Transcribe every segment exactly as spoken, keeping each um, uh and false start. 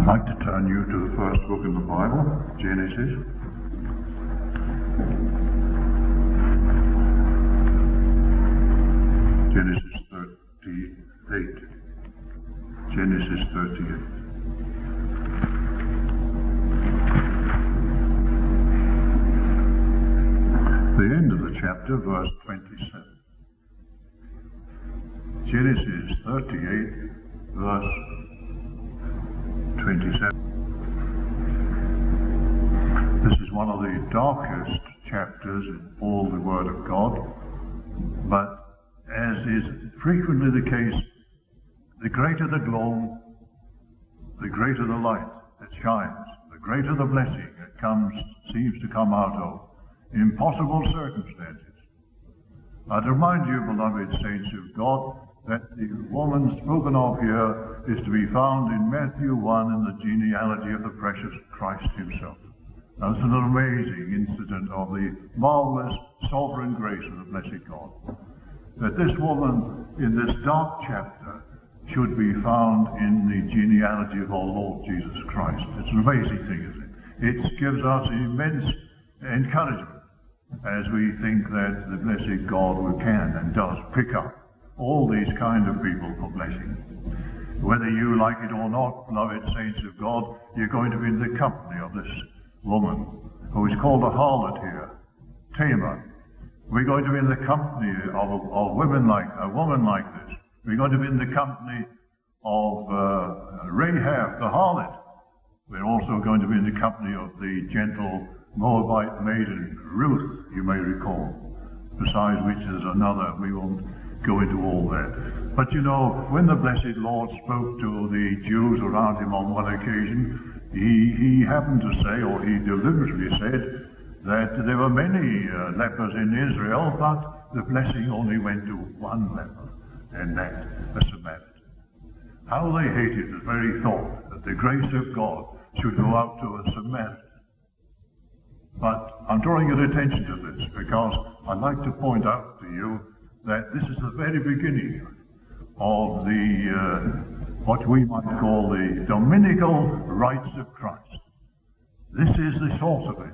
I'd like to turn you to the first book in the Bible, Genesis. Genesis thirty-eight. Genesis thirty-eight. The end of the chapter, verse twenty-seven. Genesis thirty-eight, verse twenty-seven. This is one of the darkest chapters in all the Word of God, but as is frequently the case, the greater the gloom, the greater the light that shines, the greater the blessing that comes, seems to come out of impossible circumstances. I'd remind you, beloved saints of God, that the woman spoken of here is to be found in Matthew one in the genealogy of the precious Christ himself. Now, it's an amazing incident of the marvelous sovereign grace of the blessed God, that this woman in this dark chapter should be found in the genealogy of our Lord Jesus Christ. It's an amazing thing, isn't it? It gives us immense encouragement as we think that the blessed God can and does pick up all these kind of people for blessing. Whether you like it or not, beloved saints of God, you're going to be in the company of this woman who is called a harlot here, Tamar. We're going to be in the company of, of women like a woman like this. We're going to be in the company of uh, Rahab, the harlot. We're also going to be in the company of the gentle Moabite maiden Ruth, you may recall, besides which there's another. We won't go into all that. But you know, when the blessed Lord spoke to the Jews around him on one occasion, he, he happened to say, or he deliberately said, that there were many uh, lepers in Israel, but the blessing only went to one leper, and that a Samaritan. How they hated the very thought that the grace of God should go out to a Samaritan. But I'm drawing your attention to this because I'd like to point out to you that this is the very beginning of the, uh, what we might call the dominical rights of Christ. This is the source of it.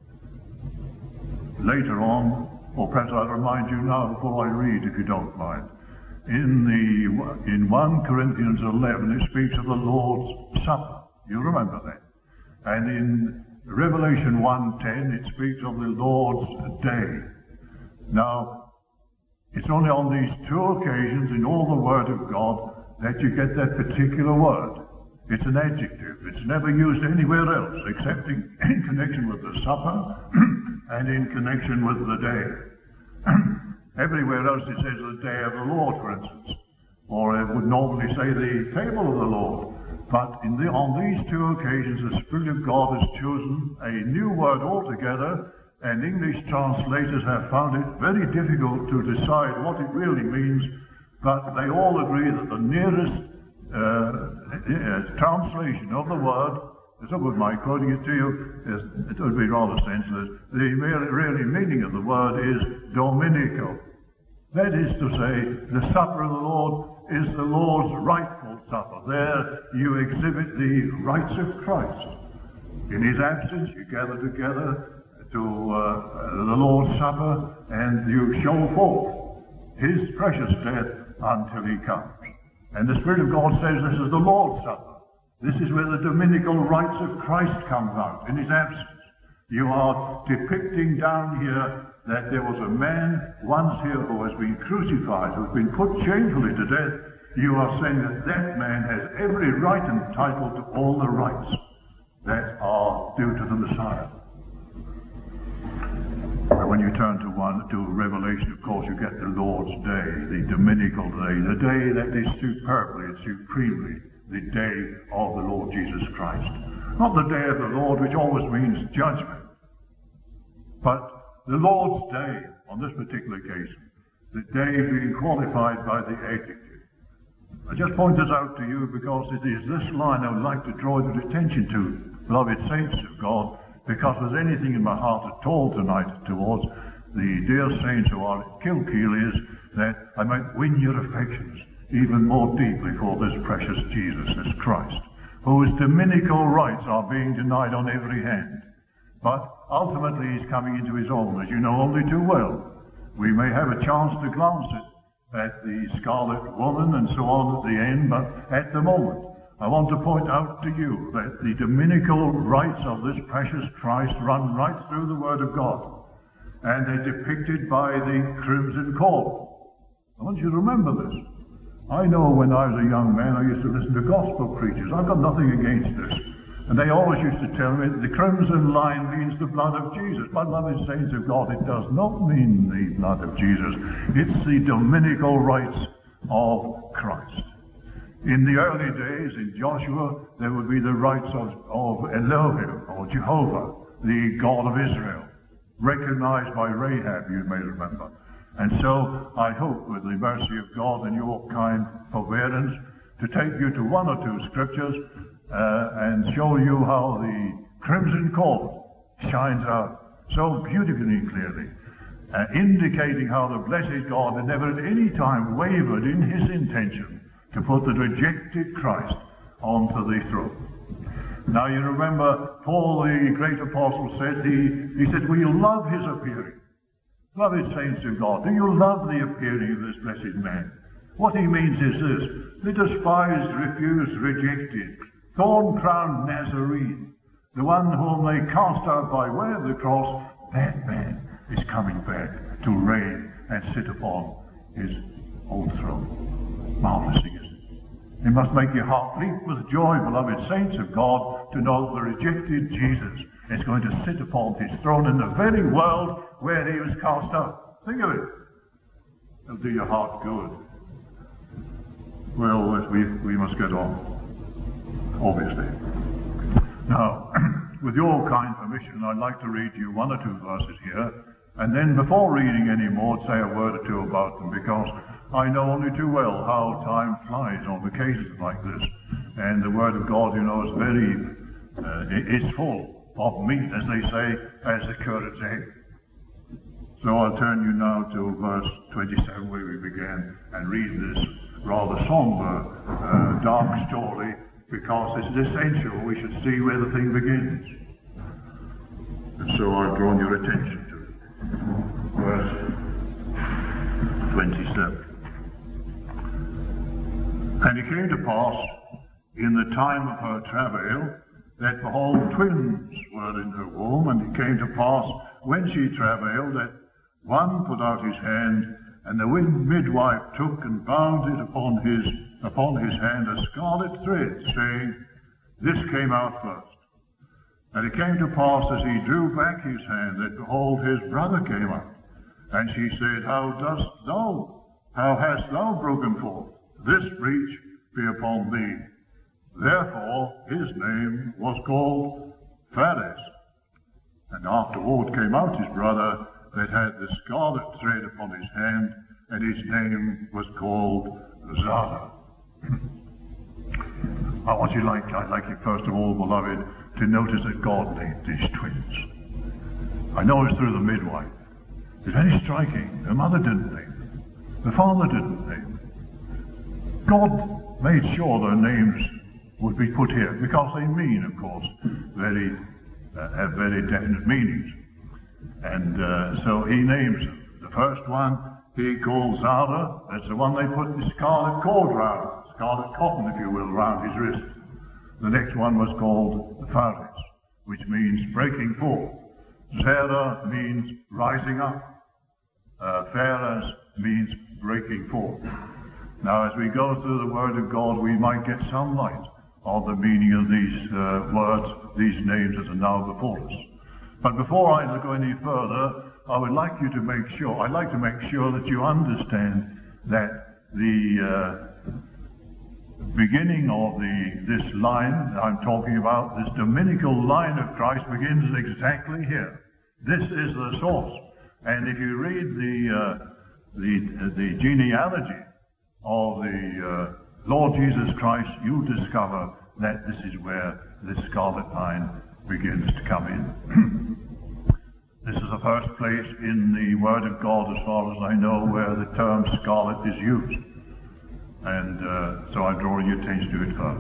Later on, or perhaps I'll remind you now before I read, if you don't mind, in the in First Corinthians eleven, it speaks of the Lord's Supper. You remember that. And in Revelation one ten, it speaks of the Lord's Day. Now, it's only on these two occasions in all the Word of God that you get that particular word. It's an adjective. It's never used anywhere else except in, in connection with the supper and in connection with the day. Everywhere else it says the day of the Lord, for instance. Or it would normally say the table of the Lord. But in the, on these two occasions, the Spirit of God has chosen a new word altogether, and English translators have found it very difficult to decide what it really means, but they all agree that the nearest uh, uh, translation of the word, it's not good my quoting it to you, is, it would be rather senseless. The really, really meaning of the word is dominical. That is to say, the supper of the Lord is the Lord's rightful supper. There you exhibit the rights of Christ. In his absence, you gather together to uh, the Lord's Supper, and you show forth his precious death until he comes. And the Spirit of God says this is the Lord's Supper. This is where the dominical rights of Christ comes out, in his absence. You are depicting down here that there was a man once here who has been crucified, who has been put shamefully to death. You are saying that that man has every right and title to all the rights that are due to the Messiah. And when you turn to one to Revelation, of course, you get the Lord's Day, the dominical day, the day that is superbly and supremely the day of the Lord Jesus Christ. Not the day of the Lord, which always means judgment, but the Lord's Day on this particular occasion, the day being qualified by the adjective. I just point this out to you because it is this line I would like to draw your attention to, beloved saints of God, because there's anything in my heart at all tonight towards the dear saints who are at Kilkeel is that I might win your affections even more deeply for this precious Jesus, this Christ, whose dominical rights are being denied on every hand. But ultimately he's coming into his own, as you know only too well. We may have a chance to glance at, at the Scarlet Woman and so on at the end, but at the moment, I want to point out to you that the dominical rights of this precious Christ run right through the Word of God, and they're depicted by the crimson cord. I want you to remember this. I know when I was a young man, I used to listen to gospel preachers. I've got nothing against this. And they always used to tell me that the crimson line means the blood of Jesus. But, beloved saints of God, it does not mean the blood of Jesus. It's the dominical rights of Christ. In the early days, in Joshua, there would be the rights of, of Elohim, or Jehovah, the God of Israel, recognized by Rahab, you may remember. And so I hope, with the mercy of God and your kind forbearance, to take you to one or two scriptures uh, and show you how the crimson cord shines out so beautifully clearly, uh, indicating how the blessed God had never at any time wavered in his intention to put the rejected Christ onto the throne. Now you remember Paul, the great apostle, said, he, he said, we love his appearing. Beloved saints of God, do you love the appearing of this blessed man? What he means is this: the despised, refused, rejected, thorn-crowned Nazarene, the one whom they cast out by way of the cross, that man is coming back to reign and sit upon his old throne. Marvelous, isn't it? It must make your heart leap with joy, beloved saints of God, to know the rejected Jesus is going to sit upon his throne in the very world where he was cast out. Think of it. It'll do your heart good. Well, we, we must get on, obviously. Now, with your kind permission, I'd like to read you one or two verses here, and then before reading any more, say a word or two about them, because I know only too well how time flies on occasions like this. And the Word of God, you know, is very, uh, it's full of meat, as they say, as the curate's egg. So I'll turn you now to verse twenty-seven, where we began, and read this rather somber, uh, dark story, because it's essential we should see where the thing begins. And so I've drawn your attention to it. Verse twenty-seven. And it came to pass in the time of her travail that, behold, twins were in her womb, and it came to pass when she travailed that one put out his hand, and the midwife took and bound it upon his upon his hand a scarlet thread, saying, This came out first. And it came to pass as he drew back his hand that, behold, his brother came out. And she said, How dost thou, how hast thou broken forth? This breach be upon thee. Therefore his name was called Phares. And afterward came out his brother that had the scarlet thread upon his hand, and his name was called Zara. I want you like, I'd like you first of all, beloved, to notice that God named these twins. I know it's through the midwife. It's very striking. The mother didn't name them. The father didn't name them. God made sure their names would be put here, because they mean, of course, very, uh, have very definite meanings. And uh, so he names them. The first one he calls Zara. That's the one they put the scarlet cord round, scarlet cotton, if you will, round his wrist. The next one was called Phares, which means breaking forth. Zara means rising up. Uh, Phares means breaking forth. Now, as we go through the Word of God, we might get some light on the meaning of these uh, words, these names that are now before us. But before I go any further, I would like you to make sure, I'd like to make sure that you understand that the uh, beginning of the this line I'm talking about, this dominical line of Christ, begins exactly here. This is the source. And if you read the uh, the, the genealogy of the uh, Lord Jesus Christ, you'll discover that this is where this scarlet line begins to come in. This is the first place in the Word of God, as far as I know, where the term scarlet is used. And uh, so I'm drawing your attention to it first.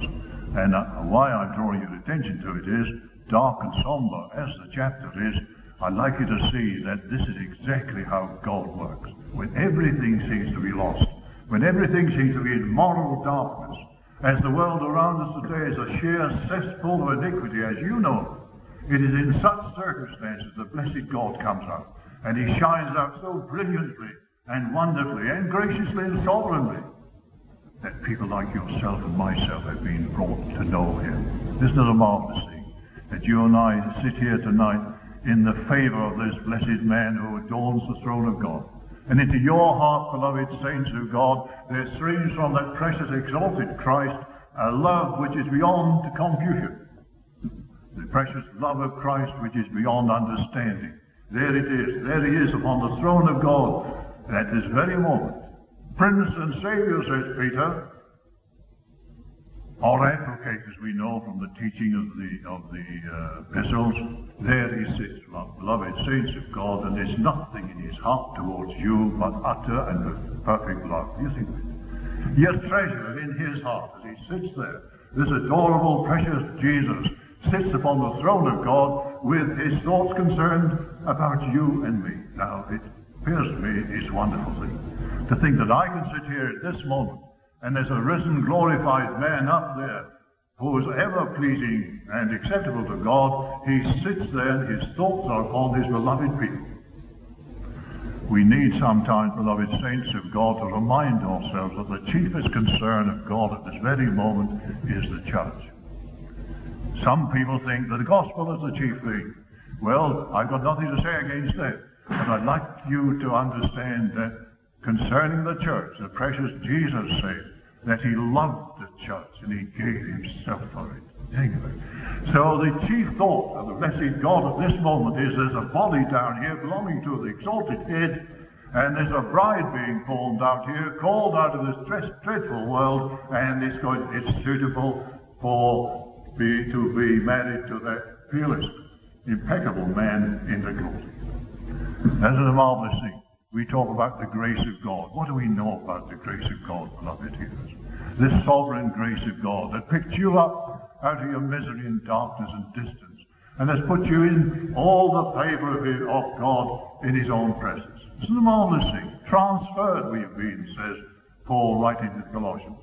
And uh, why I'm drawing your attention to it is, dark and somber as the chapter is, I'd like you to see that this is exactly how God works. When everything seems to be lost, when everything seems to be in moral darkness, as the world around us today is a sheer cesspool of iniquity, as you know, it is in such circumstances the blessed God comes out, and he shines out so brilliantly and wonderfully and graciously and sovereignly that people like yourself and myself have been brought to know him. Isn't it a marvelous thing that you and I sit here tonight in the favor of this blessed man who adorns the throne of God? And into your heart, beloved saints of God, there streams from that precious exalted Christ a love which is beyond computation. The precious love of Christ which is beyond understanding. There it is. There he is upon the throne of God at this very moment. Prince and Savior, says Peter, or advocate, as we know from the teaching of the of the uh, epistles. There he sits, beloved saints of God, and there's nothing in his heart towards you but utter and perfect love. You think of it? Yet treasure in his heart as he sits there. This adorable, precious Jesus sits upon the throne of God with his thoughts concerned about you and me. Now, it appears to me it's a wonderful thing to think that I can sit here at this moment, and there's a risen, glorified man up there who is ever pleasing and acceptable to God. He sits there and his thoughts are upon his beloved people. We need sometimes, beloved saints of God, to remind ourselves that the chiefest concern of God at this very moment is the church. Some people think that the gospel is the chief thing. Well, I've got nothing to say against that, but I'd like you to understand that concerning the church, the precious Jesus said that he loved the church and he gave himself for it. Think of it. So the chief thought of the blessed God at this moment is there's a body down here belonging to the exalted head, and there's a bride being formed out here, called out of this dreadful world, and it's going, it's suitable for be, to be married to that fearless, impeccable man in the glory. That is a marvelous thing. We talk about the grace of God. What do we know about the grace of God, beloved hearers? This sovereign grace of God that picked you up out of your misery and darkness and distance, and has put you in all the favor of, his, of God in his own presence. This is a marvelous thing. Transferred we've been, says Paul writing to the Colossians,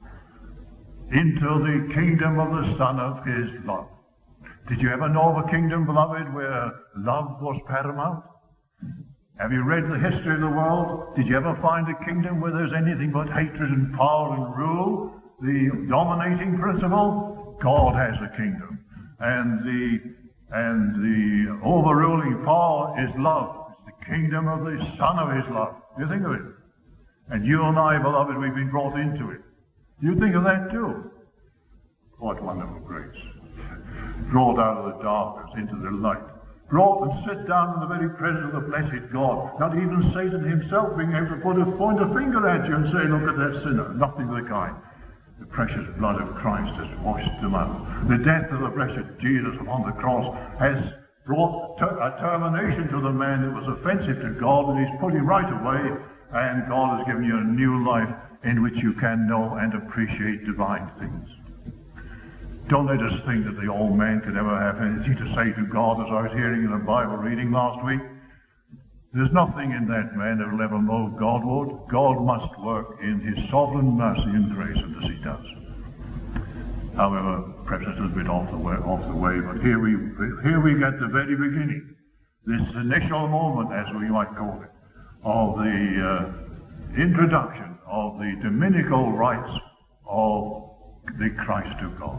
into the kingdom of the Son of his love. Did you ever know of a kingdom, beloved, where love was paramount? Have you read the history of the world? Did you ever find a kingdom where there's anything but hatred and power and rule, the dominating principle? God has a kingdom, and the and the overruling power is love. It's the kingdom of the Son of his love. You think of it? And you and I, beloved, we've been brought into it. You think of that too. What wonderful grace. Brought out of the darkness into the light. Brought and sit down in the very presence of the blessed God. Not even Satan himself being able to put a, point a finger at you and say, look at that sinner. Nothing of the kind. The precious blood of Christ has washed them out. The death of the blessed Jesus upon the cross has brought ter- a termination to the man that was offensive to God, and he's put him right away, and God has given you a new life in which you can know and appreciate divine things. Don't let us think that the old man could ever have anything to say to God, as I was hearing in a Bible reading last week. There's nothing in that man that will ever know God would. God must work in his sovereign mercy and grace, and as he does. However, perhaps it's a little bit off the way, off the way, but here we here we get the very beginning, this initial moment, as we might call it, of the uh, introduction of the dominical rights of the Christ of God.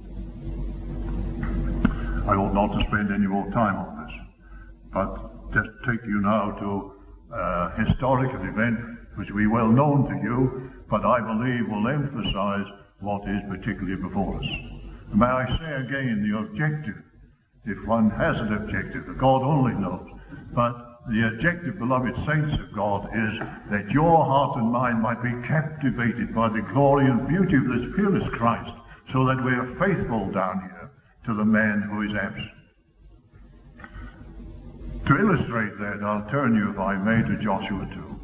I ought not to spend any more time on this, but just take you now to a historical event which will be well known to you, but I believe will emphasize what is particularly before us. May I say again, the objective, if one has an objective, God only knows, but the objective, beloved saints of God, is that your heart and mind might be captivated by the glory and beauty of this fearless Christ, so that we are faithful down here to the man who is absent. To illustrate that, I'll turn you, if I may, to Joshua two,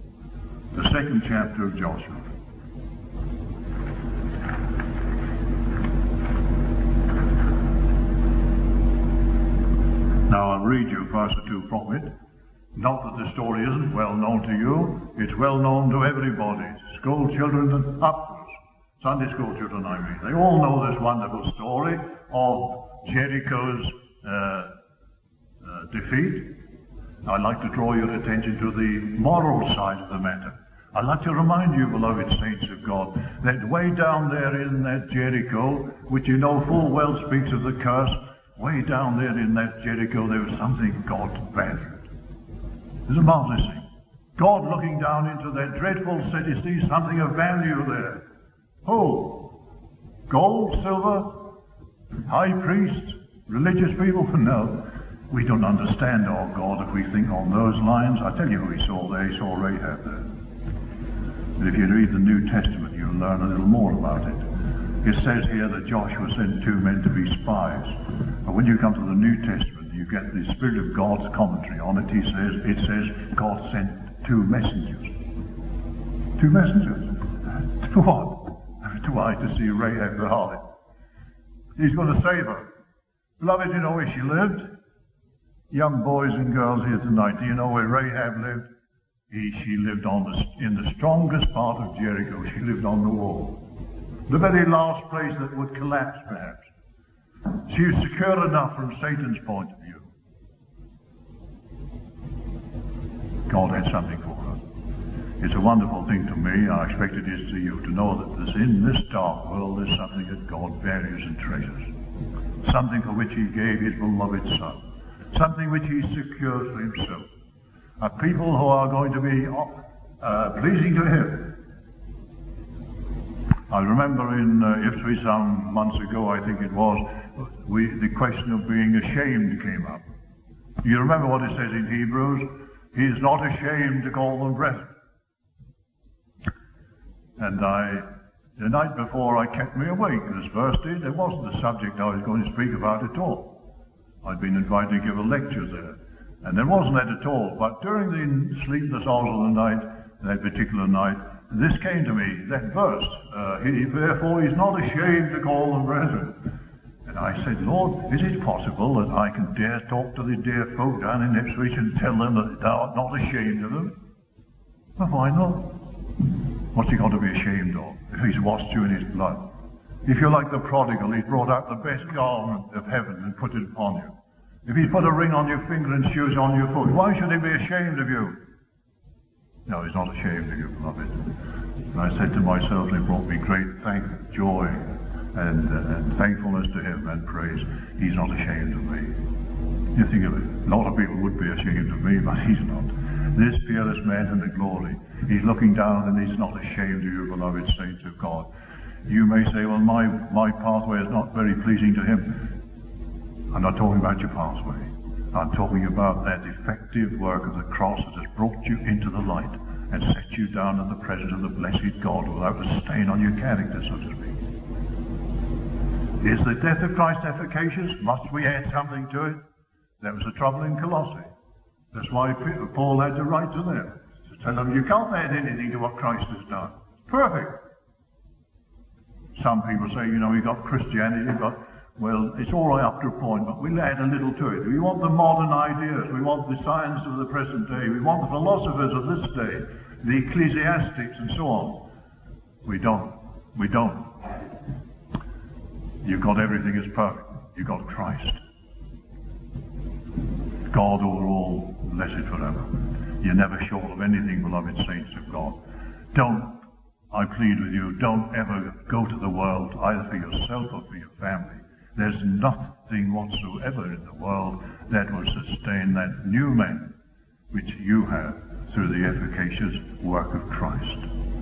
the second chapter of Joshua. Now I'll read you a verse or two from it. Not that the story isn't well known to you, it's well known to everybody, school children and upwards, Sunday school children I mean. They all know this wonderful story of Jericho's uh, uh, defeat. I'd like to draw your attention to the moral side of the matter. I'd like to remind you, beloved saints of God, that way down there in that Jericho, which you know full well speaks of the curse, way down there in that Jericho there was something God valued. There's a marvelous thing. God looking down into that dreadful city sees something of value there. Who? Gold, silver, high priests, religious people? No. We don't understand our God if we think on those lines. I tell you who he saw there. He saw Rahab there. But if you read the New Testament, you'll learn a little more about it. It says here that Joshua sent two men to be spies. But when you come to the New Testament, you get the Spirit of God's commentary on it. He says, it says God sent two messengers. Two messengers? To what? To I to see Rahab the harlot. He's going to save her. Beloved, you know where she lived? Young boys and girls here tonight, do you know where Rahab lived? He, she lived on the, in the strongest part of Jericho. She lived on the wall. The very last place that would collapse, perhaps. She was secure enough from Satan's point of view. God had something for her. It's a wonderful thing to me. I expect it is to you, to know that this, in this dark world there's something that God values and treasures. Something for which he gave his beloved Son. Something which he secures for himself. A people who are going to be uh, pleasing to him. I remember in uh, Ipswich some months ago, I think it was, we, the question of being ashamed came up. You remember what it says in Hebrews? He is not ashamed to call them brethren. And I, the night before, I kept me awake. This verse did. It wasn't the subject I was going to speak about at all. I'd been invited to give a lecture there. And there wasn't that at all. But during the sleepless hours of the night, that particular night, this came to me, that verse, uh, he, therefore he's not ashamed to call them brethren. And I said, Lord, is it possible that I can dare talk to the dear folk down in Ipswich and tell them that thou art not ashamed of them? Well, why not? What's he got to be ashamed of if he's washed you in his blood? If you're like the prodigal, he's brought out the best garment of heaven and put it upon you. If he's put a ring on your finger and shoes on your foot, why should he be ashamed of you? No, he's not ashamed of you, beloved. And I said to myself, it brought me great thank, joy and, uh, and thankfulness to him and praise. He's not ashamed of me. You think of it, a lot of people would be ashamed of me, but he's not. This fearless man in the glory, he's looking down and he's not ashamed of you, beloved saints of God. You may say, well, my, my pathway is not very pleasing to him. I'm not talking about your pathway. I'm talking about that effective work of the cross that has brought you into the light and set you down in the presence of the blessed God without a stain on your character, so to speak. Is the death of Christ efficacious? Must we add something to it? That was the trouble in Colossae. That's why Paul had to write to them, to tell them you can't add anything to what Christ has done. Perfect. Some people say, you know, we've got Christianity, but well, it's all right up to a point, but we'll add a little to it. We want the modern ideas. We want the science of the present day. We want the philosophers of this day, the ecclesiastics and so on. We don't. We don't. You've got everything is perfect. You've got Christ. God over all, blessed forever. You're never short of anything, beloved saints of God. Don't, I plead with you, don't ever go to the world, either for yourself or for your family. There's nothing whatsoever in the world that will sustain that new man which you have through the efficacious work of Christ.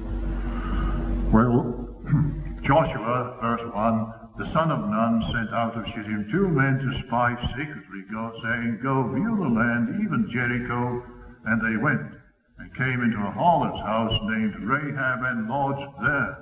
Well, Joshua, verse one, the son of Nun sent out of Shittim two men to spy secretly, God saying, go view the land, even Jericho. And they went and came into a harlot's house named Rahab and lodged there.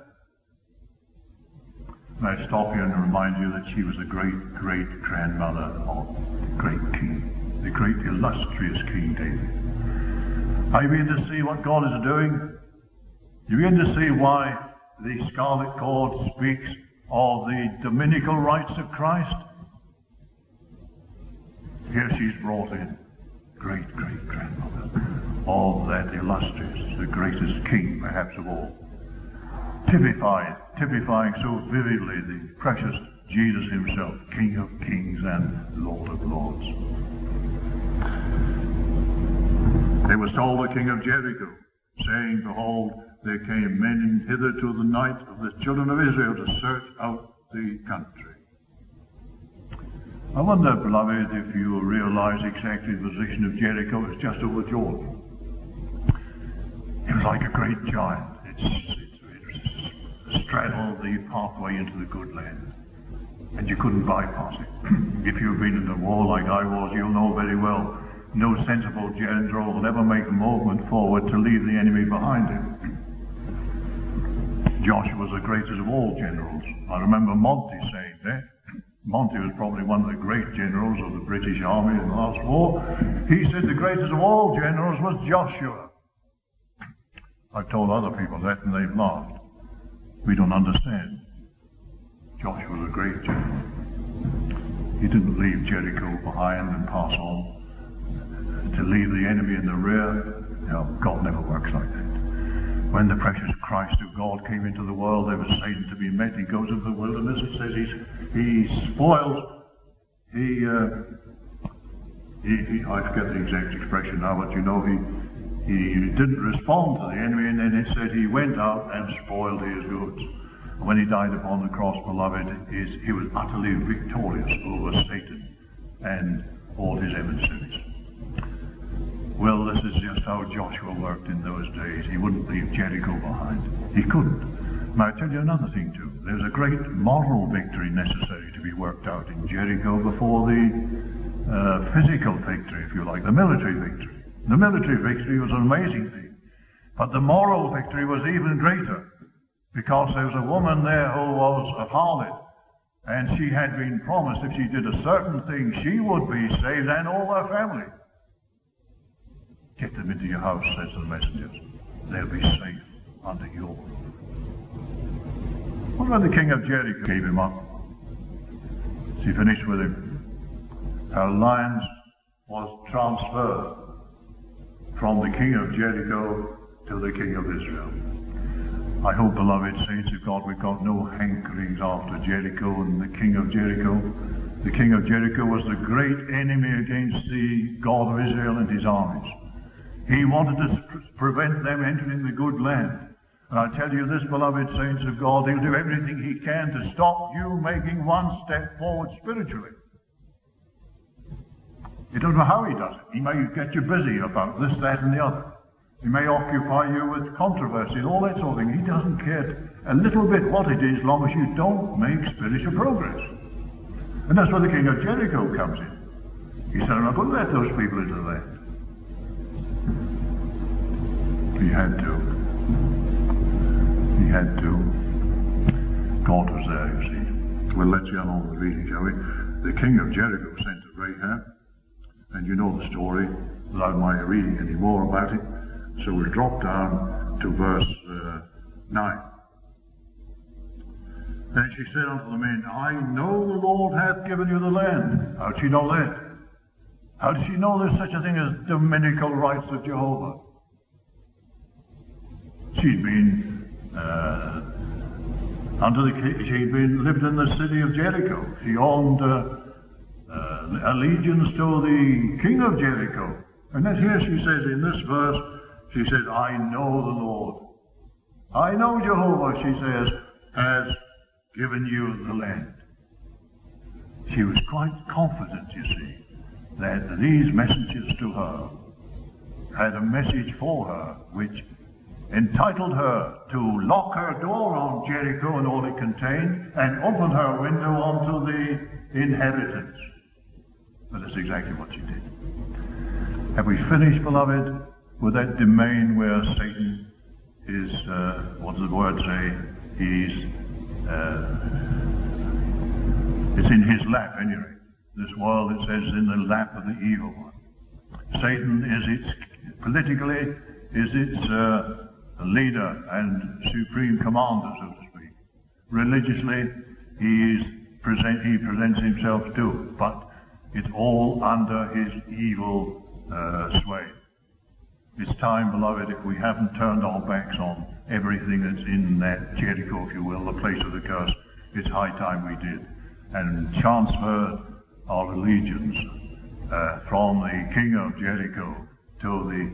I stop here and remind you that she was the great, great grandmother of the great king, the great illustrious King David. Are you beginning to see what God is doing? You begin to see why the Scarlet Cord speaks of the dominical rights of Christ? here she's brought in, great, great grandmother of that illustrious, the greatest king perhaps of all. Typified, typifying so vividly the precious Jesus himself, King of kings and Lord of lords. They were told the king of Jericho, saying, behold, there came men hither to the night of the children of Israel to search out the country. I wonder, beloved, if you realize exactly the position of Jericho. It's just over Jordan. It was like a great giant. It's, it's, it straddled the pathway into the good land, and you couldn't bypass it. If you've been in the war like I was, you'll know very well, no sensible general will ever make a movement forward to leave the enemy behind him. Joshua was the greatest of all generals. I remember Monty saying that. Monty was probably one of the great generals of the British Army in the last war. He said the greatest of all generals was Joshua. I've told other people that and they've laughed. We don't understand. Joshua was a great general. He didn't leave Jericho behind and pass on. To leave the enemy in the rear, no, God never works like that. When the precious Christ of God came into the world, there was Satan to be met. He goes into the wilderness. It says he's, he spoils. He, uh, he, he, I forget the exact expression now, but you know, he, he didn't respond to the enemy, and then it said he went out and spoiled his goods. And when he died upon the cross, beloved, his, he was utterly victorious over Satan and all his emissaries. Well, this is just how Joshua worked in those days. He wouldn't leave Jericho behind. He couldn't. Now, I tell you another thing, too. There's a great moral victory necessary to be worked out in Jericho before the uh, physical victory, if you like, the military victory. The military victory was an amazing thing. But the moral victory was even greater, because there was a woman there who was a harlot, and she had been promised if she did a certain thing, she would be saved and all her family. Get them into your house, says the messengers. They'll be safe under your roof. What about the king of Jericho? Gave him up. She finished with him. Her alliance was transferred from the king of Jericho to the king of Israel. I hope, beloved saints of God, we've got no hankerings after Jericho and the king of Jericho. The king of Jericho was the great enemy against the God of Israel and his armies. He wanted to prevent them entering the good land. And I tell you this, beloved saints of God, he'll do everything he can to stop you making one step forward spiritually. You don't know how he does it. He may get you busy about this, that, and the other. He may occupy you with controversy and all that sort of thing. He doesn't care a little bit what it is, as long as you don't make spiritual progress. And that's where the king of Jericho comes in. He said, I'm not going to let those people into the land. He had to. He had to. God was there, you see. We'll let you on all the reading, shall we? The king of Jericho sent to Rahab, and you know the story without my reading any more about it. So we'll drop down to verse uh, nine. Then she said unto the men, I know the Lord hath given you the land. How did she know that? How did she know there's such a thing as dominical rights of Jehovah? She'd been uh, under the she'd been lived in the city of Jericho. She owned uh, uh, allegiance to the king of Jericho. And then here she says in this verse, she said, I know the Lord. I know Jehovah, she says, has given you the land. She was quite confident, you see, that these messengers to her had a message for her which entitled her to lock her door on Jericho and all it contained and open her window onto the inheritance. But that's exactly what she did. Have we finished, beloved, with that domain where Satan is, uh, what does the word say? He's, uh, it's in his lap anyway. This world, it says, is in the lap of the evil one. Satan is its, politically, is its uh, leader and supreme commander, so to speak. Religiously, he is present, he presents himself too. But It's all under his evil uh, sway. It's time, beloved, if we haven't turned our backs on everything that's in that Jericho, if you will, the place of the curse, it's high time we did, and transferred our allegiance uh, from the king of Jericho to the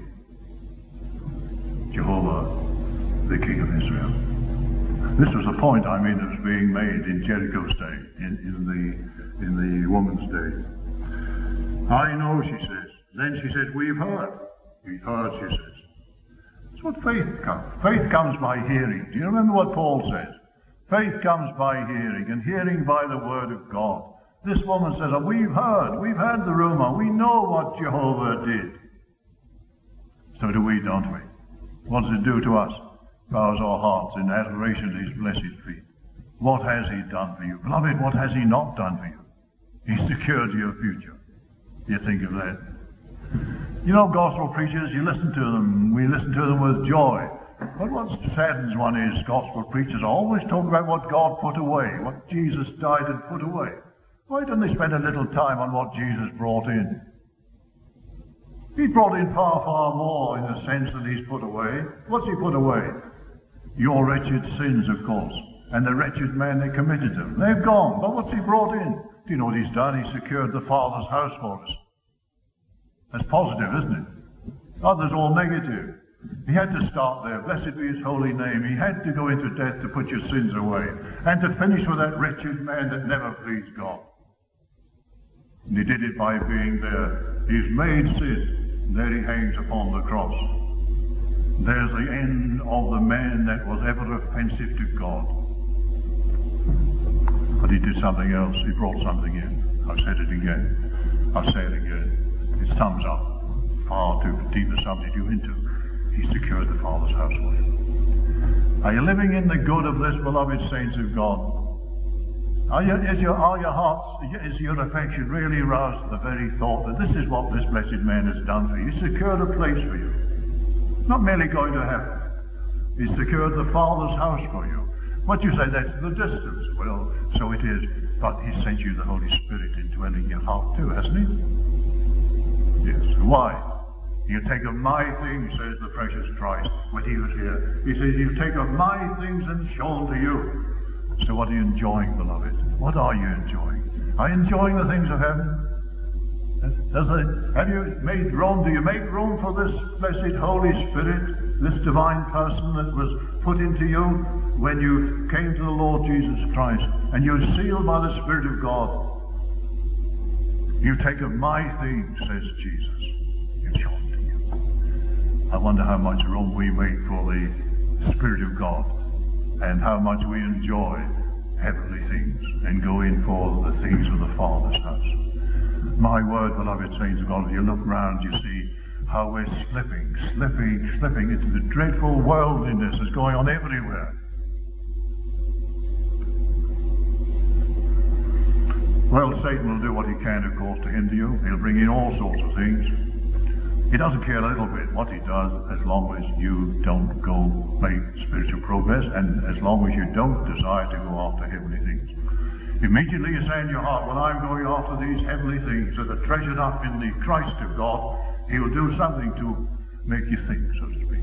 Jehovah, the king of Israel. This was a point, I mean, that was being made in Jericho's day, in, in the in the woman's day. I know, she says. Then she said, we've heard. We've heard, she says. That's what faith comes. Faith comes by hearing. Do you remember what Paul says? Faith comes by hearing, and hearing by the word of God. This woman says, oh, we've heard. We've heard the rumor. We know what Jehovah did. So do we, don't we? What does it do to us? Bows our hearts in adoration to his blessed feet. What has he done for you? Beloved, what has he not done for you? He's secured your future. You think of that. You know, gospel preachers, you listen to them. We listen to them with joy. But what saddens one is gospel preachers always talk about what God put away, what Jesus died and put away. Why don't they spend a little time on what Jesus brought in? He brought in far, far more in the sense that he's put away. What's he put away? Your wretched sins, of course, and the wretched man that committed them. They've gone. But what's he brought in? Do you know what he's done? He secured the Father's house for us. That's positive, isn't it? Others all negative. He had to start there. Blessed be his holy name. He had to go into death to put your sins away, and to finish with that wretched man that never pleased God. And he did it by being there. He's made sin. There he hangs upon the cross. There's the end of the man that was ever offensive to God. But he did something else. He brought something in. I've said it again. I'll say it again. It sums up far too deep a subject you into. He secured the Father's house for you. Are you living in the good of this, beloved saints of God? Are, you, is your, are your hearts, is your affection really roused to the very thought that this is what this blessed man has done for you? He's secured a place for you. Not merely going to heaven. He's secured the Father's house for you. But you say that's the distance. Well, so it is. But he sent you the Holy Spirit indwelling your heart too, hasn't he? Yes. Why? You take of my things, says the precious Christ, when he was here. He says, you take of my things and shown to you. So what are you enjoying, beloved? What are you enjoying? Are you enjoying the things of heaven? Does it, have you made room? Do you make room for this blessed Holy Spirit, this divine person that was put into you when you came to the Lord Jesus Christ, and you're sealed by the Spirit of God? You take of my things, says Jesus, and shown to you. I wonder how much room we make for the Spirit of God, and how much we enjoy heavenly things and go in for the things of the Father's house. My word, beloved saints of God, if you look round, you see how we're slipping, slipping, slipping into the dreadful worldliness that's going on everywhere. Well, Satan will do what he can, of course, to hinder you. He'll bring in all sorts of things. He doesn't care a little bit what he does, as long as you don't go make spiritual progress, and as long as you don't desire to go after heavenly things. Immediately you say in your heart, well, I'm going after these heavenly things that are treasured up in the Christ of God. He will do something to make you think, so to speak.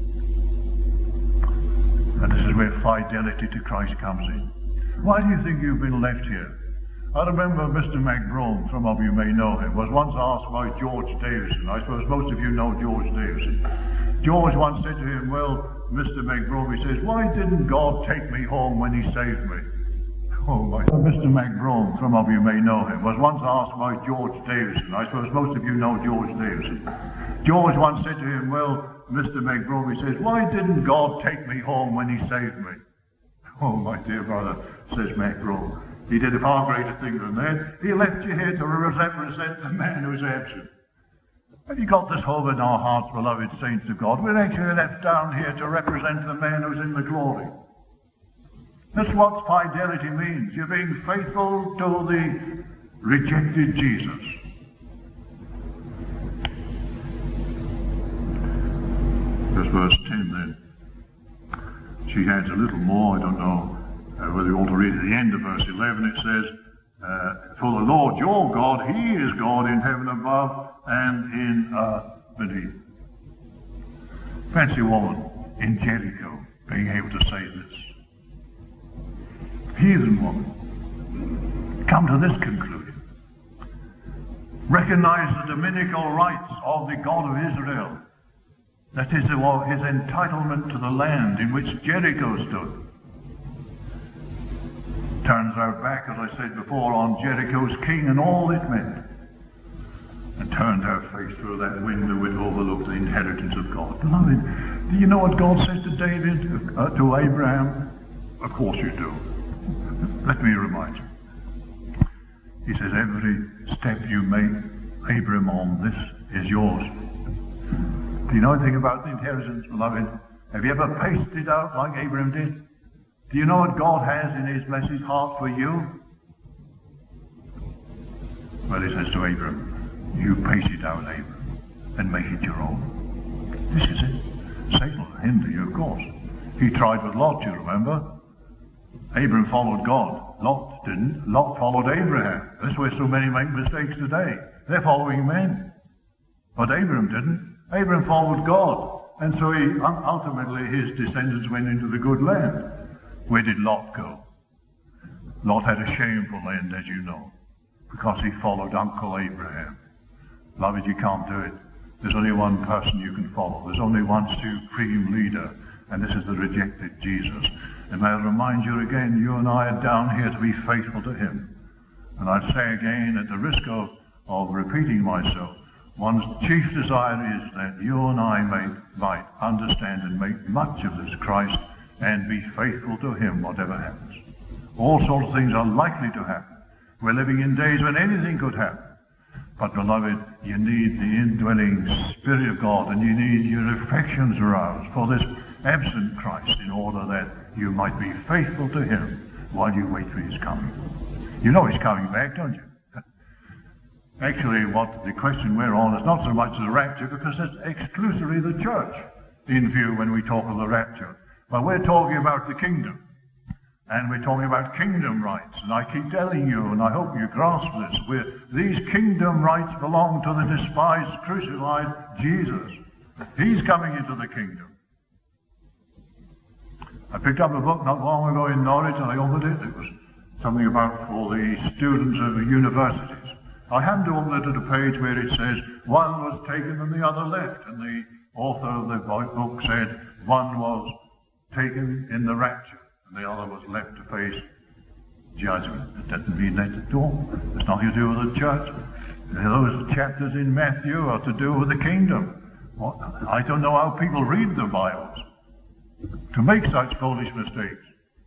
And this is where fidelity to Christ comes in. Why do you think you've been left here? I remember Mister McBrome, some of you may know him, was once asked by George Davison. I suppose most of you know George Davison. George once said to him, well, Mister McBrome, he says, why didn't God take me home when he saved me? Oh, my. Mister McBrome, some of you may know him, was once asked by George Davison. I suppose most of you know George Davison. George once said to him, well, Mister McBrome, he says, why didn't God take me home when he saved me? Oh, my dear brother, says McBrome. He did a far greater thing than that. He left you here to represent the man who's absent. Have you got this home in our hearts, beloved saints of God? We're actually left down here to represent the man who's in the glory. That's what fidelity means. You're being faithful to the rejected Jesus. There's verse ten then. She adds a little more, I don't know. Uh, whether you ought to read at the end of verse eleven, it says, Uh, for the Lord your God, he is God in heaven above and in earth beneath. Fancy a woman in Jericho being able to say this. Heathen woman. Come to this conclusion. Recognize the dominical rights of the God of Israel. That is his entitlement to the land in which Jericho stood. Turns our back, as I said before, on Jericho's king and all it meant, and turned our face through that window which overlooked the inheritance of God. Beloved, do you know what God says to David, uh, to Abraham? Of course you do. Let me remind you. He says, every step you make, Abraham, on this is yours. Do you know anything about the inheritance, beloved? Have you ever paced it out like Abraham did? Do you know what God has in his blessed heart for you? Well, he says to Abraham, you pace it out, Abraham, and make it your own. This is it. Satan will hinder you, of course. He tried with Lot, you remember? Abraham followed God. Lot didn't. Lot followed Abraham. That's where so many make mistakes today. They're following men. But Abraham didn't. Abraham followed God. And so he, ultimately his descendants went into the good land. Where did Lot go? Lot had a shameful end, as you know, because he followed Uncle Abraham. Beloved, you can't do it. There's only one person you can follow. There's only one supreme leader, and this is the rejected Jesus. And I'll remind you again, you and I are down here to be faithful to him. And I'll say again, at the risk of, of repeating myself, one's chief desire is that you and I may, might understand and make much of this Christ and be faithful to him whatever happens. All sorts of things are likely to happen. We're living in days when anything could happen. But beloved, you need the indwelling Spirit of God, and you need your affections aroused for this absent Christ in order that you might be faithful to him while you wait for his coming. You know he's coming back, don't you? Actually, what the question we're on is not so much the rapture, because it's exclusively the church in view when we talk of the rapture. But we're talking about the kingdom. And we're talking about kingdom rights. And I keep telling you, and I hope you grasp this, we're, these kingdom rights belong to the despised, crucified Jesus. He's coming into the kingdom. I picked up a book not long ago in Norwich, and I opened it. It was something about for the students of the universities. I happened to open it at a page where it says, one was taken and the other left. And the author of the book said, one was taken in the rapture, and the other was left to face judgment. It doesn't mean that at all. It's nothing to do with the church. Those chapters in Matthew are to do with the kingdom. What? I don't know how people read the Bibles to make such foolish mistakes.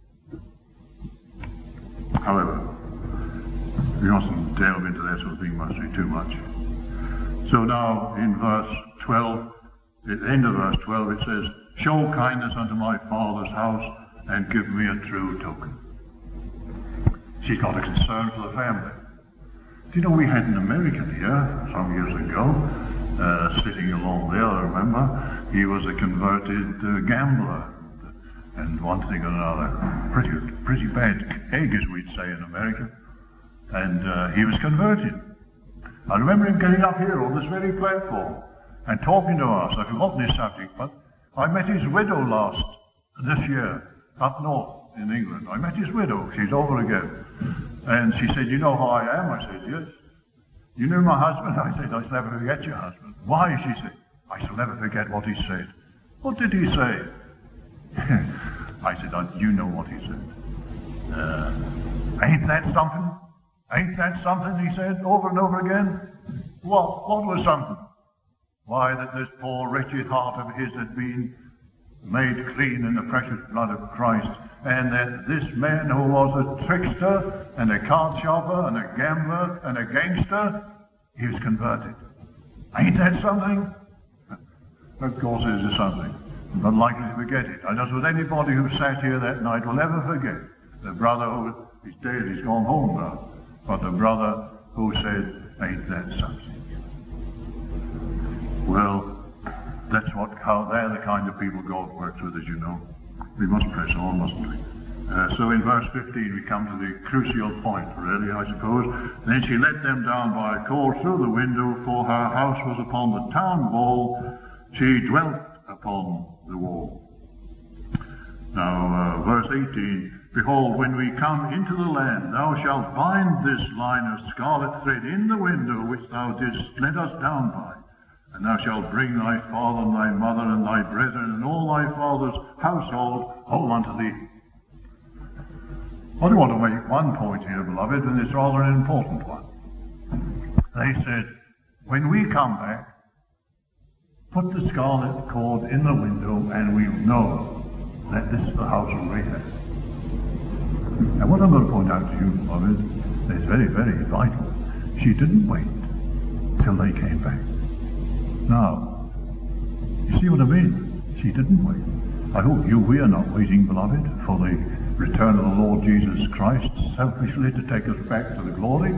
However, we mustn't delve into that sort of thing much, too much. So now in verse twelve, at the end of verse twelve, it says, show kindness unto my father's house and give me a true token. She's got a concern for the family. Do you know we had an American here some years ago, uh, sitting along there, I remember. He was a converted uh, gambler, and one thing or another. Pretty, pretty bad egg, as we'd say in America. And uh, he was converted. I remember him getting up here on this very platform and talking to us. I've forgotten his subject, but I met his widow last, this year, up north in England. I met his widow. She's over again. And she said, you know who I am? I said, yes. You knew my husband? I said, I shall never forget your husband. Why? She said, I shall never forget what he said. What did he say? I said, you know what he said. Uh, ain't that something? Ain't that something, he said, over and over again? What? What was something? Why, that this poor wretched heart of his had been made clean in the precious blood of Christ, and that this man who was a trickster and a card sharper and a gambler and a gangster, he was converted. Ain't that something? Of course it is something. I'm not likely to forget it. I don't suppose anybody who sat here that night will ever forget the brother who, he's dead, he's gone home now, but the brother who said, ain't that something? Well, that's what, how they're the kind of people God works with, as you know. We must press on, mustn't we? Uh, so in verse fifteen we come to the crucial point, really, I suppose. Then she let them down by a cord through the window, for her house was upon the town wall. She dwelt upon the wall. Now, uh, verse eighteen, behold, when we come into the land, thou shalt bind this line of scarlet thread in the window which thou didst let us down by. And thou shalt bring thy father and thy mother and thy brethren and all thy father's household home unto thee. I want to make one point here, beloved, and it's rather an important one. They said, when we come back, put the scarlet cord in the window and we'll know that this is the house of Rahab. And what I'm going to point out to you, beloved, is very, very vital. She didn't wait till they came back. Now, you see what I mean? She didn't wait. I hope you, we are not waiting, beloved, for the return of the Lord Jesus Christ selfishly to take us back to the glory.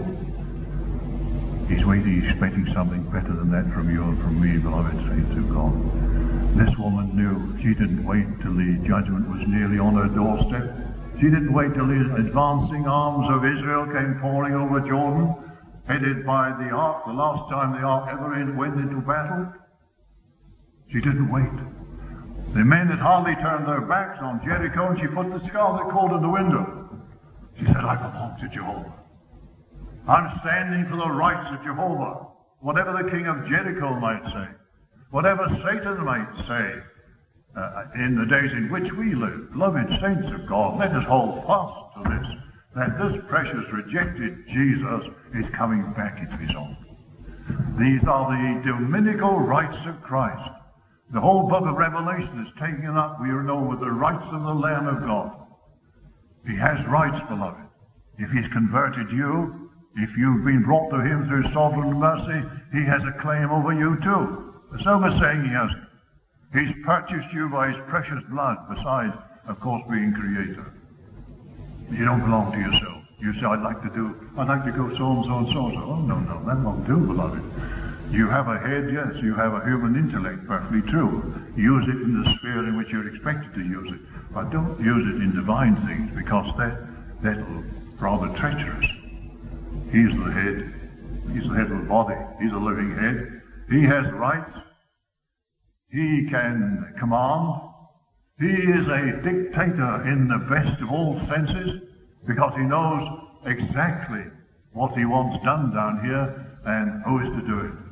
He's waiting, expecting something better than that from you and from me, beloved saints of God. This woman knew. She didn't wait till the judgment was nearly on her doorstep. She didn't wait till the advancing arms of Israel came pouring over Jordan, headed by the ark, the last time the ark ever went into battle. She didn't wait. The men had hardly turned their backs on Jericho, and she put the scarlet cord in the window. She said, I belong to Jehovah. I'm standing for the rights of Jehovah. Whatever the king of Jericho might say, whatever Satan might say, uh, in the days in which we live, beloved saints of God, let us hold fast to this, that this precious rejected Jesus is coming back into his own. These are the dominical rights of Christ. The whole book of Revelation is taken up, we know, with the rights of the Lamb of God. He has rights, beloved. If he's converted you, if you've been brought to him through sovereign mercy, he has a claim over you too. There's no more saying he hasn't. He's purchased you by his precious blood, besides, of course, being creator. You don't belong to yourself. You say, I'd like to do, I'd like to go so-and-so and so-and-so. Oh, no, no, that won't do, beloved. You have a head, yes, you have a human intellect, perfectly true. Use it in the sphere in which you're expected to use it. But don't use it in divine things, because that, that's rather treacherous. He's the head. He's the head of the body. He's a living head. He has rights. He can command. He is a dictator in the best of all senses, because he knows exactly what he wants done down here and who is to do it.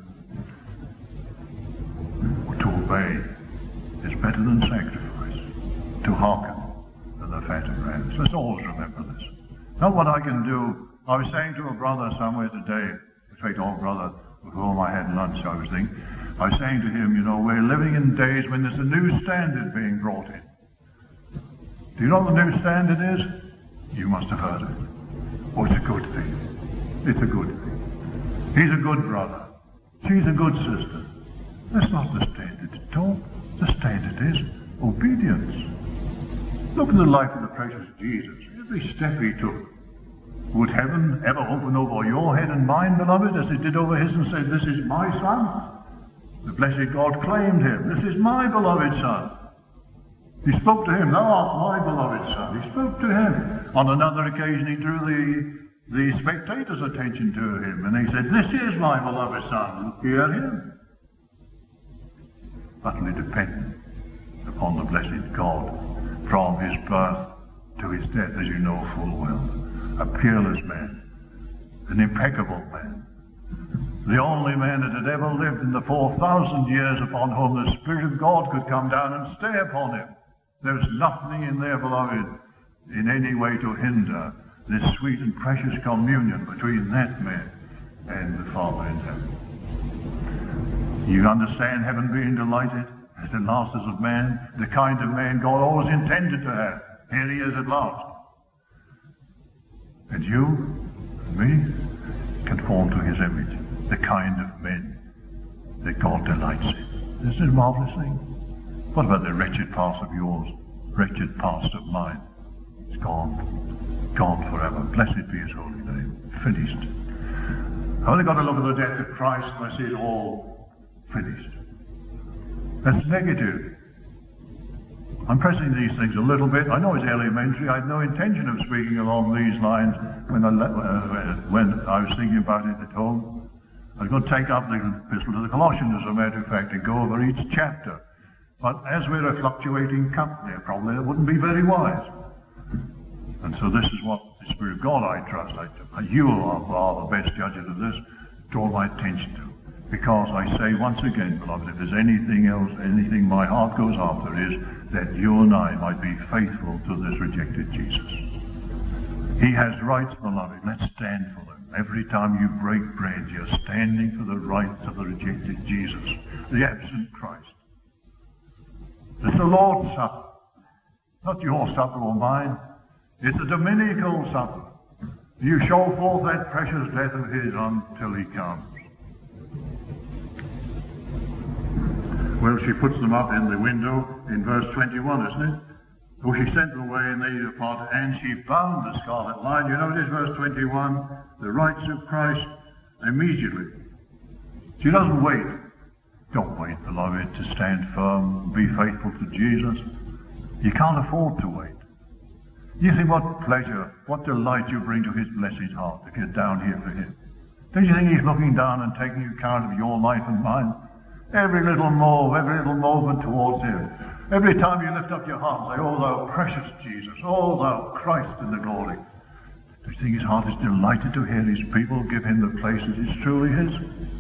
To obey is better than sacrifice. To hearken than the fat of rams. Let's always remember this. Not what I can do. I was saying to a brother somewhere today, in fact, old brother with whom I had lunch, I was thinking, I was saying to him, you know, we're living in days when there's a new standard being brought in. Do you know what the new standard is? You must have heard of it. Oh, it's a good thing. It's a good thing. He's a good brother. She's a good sister. That's not the standard at all. The standard is obedience. Look at the life of the precious Jesus. Every step he took. Would heaven ever open over your head and mine, beloved, as it did over his, and said, this is my son? The blessed God claimed him. This is my beloved son. He spoke to him, thou art my beloved son. He spoke to him. On another occasion he drew the, the spectators' attention to him, and he said, this is my beloved son. Hear him. Utterly dependent upon the blessed God from his birth to his death, as you know full well. A peerless man, an impeccable man, the only man that had ever lived in the four thousand years upon whom the Spirit of God could come down and stay upon him. There's nothing in there, beloved, in any way to hinder this sweet and precious communion between that man and the Father in heaven. You understand heaven being delighted as the masters of man, the kind of man God always intended to have. Here he is at last. And you and me conform to his image, the kind of men that God delights in. This is a marvelous thing. What about the wretched past of yours, wretched past of mine? It's gone, gone forever. Blessed be his holy name. Finished. I've only got to look at the death of Christ and I see it all finished. That's negative. I'm pressing these things a little bit. I know it's elementary. I had no intention of speaking along these lines when I, uh, when I was thinking about it at home. I was going to take up the epistle to the Colossians, as a matter of fact, and go over each chapter. But as we're a fluctuating company, probably it wouldn't be very wise. And so this is what the Spirit of God, I trust, I, you are, are the best judges of this, draw my attention to. Because I say once again, beloved, if there's anything else, anything my heart goes after is that you and I might be faithful to this rejected Jesus. He has rights, beloved. Let's stand for them. Every time you break bread, you're standing for the rights of the rejected Jesus, the absent Christ. It's the Lord's Supper, not your supper or mine. It's a dominical supper. You show forth that precious death of his until he comes. Well, she puts them up in the window in verse twenty-one, isn't it? Oh, she sent them away and they departed, and she bound the scarlet line. You notice verse twenty-one, the rights of Christ immediately. She doesn't wait. Don't wait, beloved, to stand firm, be faithful to Jesus. You can't afford to wait. You think what pleasure, what delight you bring to his blessed heart if you're down here for him. Don't you think he's looking down and taking account of your life and mine? Every little move, every little movement towards him. Every time you lift up your heart and say, oh, thou precious Jesus, oh, thou Christ in the glory. Do you think his heart is delighted to hear his people give him the place that is truly his?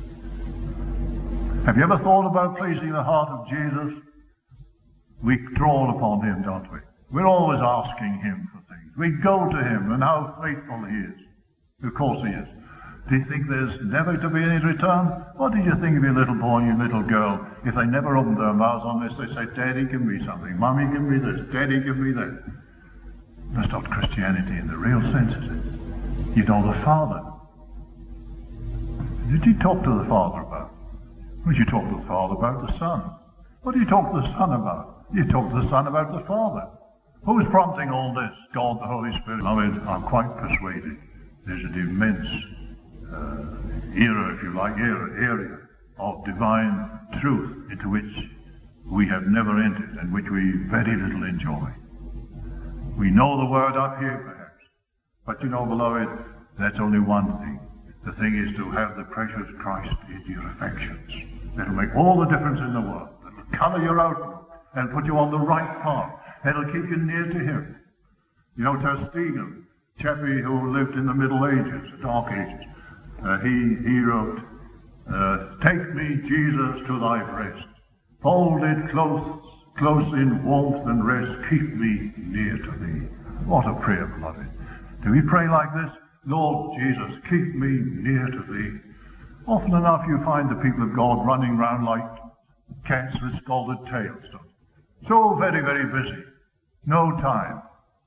Have you ever thought about pleasing the heart of Jesus? We draw upon him, don't we? We're always asking him for things. We go to him, and how faithful he is. Of course he is. Do you think there's never to be any return? What did you think of your little boy and your little girl if they never opened their mouths on this? They say, Daddy, give me something. Mummy, give me this. Daddy, give me that. That's not Christianity in the real sense, is it? You know the Father. What did you talk to the Father about? What did you talk to the Father about? The Son. What do you talk to the Son about? You talk to the Son about the Father. Who's prompting all this? God, the Holy Spirit. I mean, I'm quite persuaded there's an immense uh, era, if you like, era, area of divine truth into which we have never entered and which we very little enjoy. We know the word up here, perhaps. But you know, beloved, that's only one thing. The thing is to have the precious Christ in your affections. That'll make all the difference in the world. That'll color your outlook and put you on the right path. That'll keep you near to him. You know, Tersteegen, chappie who lived in the Middle Ages, the Dark Ages, uh, he, he wrote, uh, take me, Jesus, to thy breast. Fold it close, close in warmth and rest. Keep me near to thee. What a prayer, beloved. Do we pray like this? Lord Jesus, keep me near to thee. Often enough you find the people of God running round like cats with scalded tails. So very, very busy. No time.